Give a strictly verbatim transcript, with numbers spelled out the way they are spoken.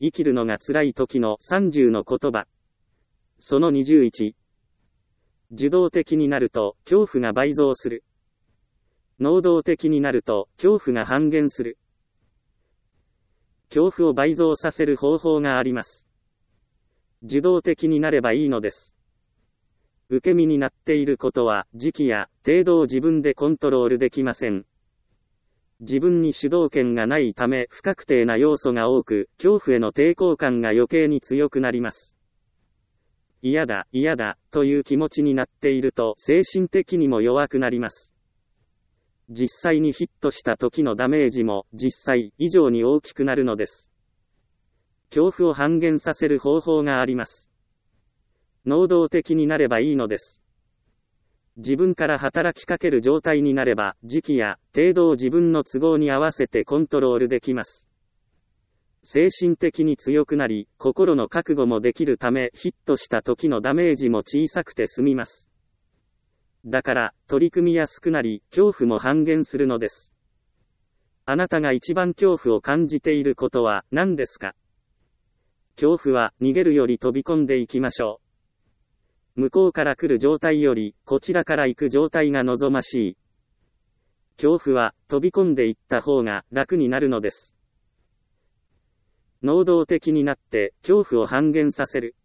生きるのが辛い時のさんじゅうの言葉。そのにじゅういち。受動的になると恐怖が倍増する。能動的になると恐怖が半減する。恐怖を倍増させる方法があります。受動的になればいいのです。受け身になっていることは時期や程度を自分でコントロールできません。自分に主導権がないため不確定な要素が多く、恐怖への抵抗感が余計に強くなります。嫌だ、嫌だ、という気持ちになっていると精神的にも弱くなります。実際にヒットした時のダメージも実際以上に大きくなるのです。恐怖を半減させる方法があります。能動的になればいいのです。自分から働きかける状態になれば、時期や程度を自分の都合に合わせてコントロールできます。精神的に強くなり、心の覚悟もできるため、ヒットした時のダメージも小さくて済みます。だから、取り組みやすくなり、恐怖も半減するのです。あなたが一番恐怖を感じていることは何ですか？恐怖は逃げるより飛び込んでいきましょう。向こうから来る状態より、こちらから行く状態が望ましい。恐怖は、飛び込んでいった方が楽になるのです。能動的になって、恐怖を半減させる。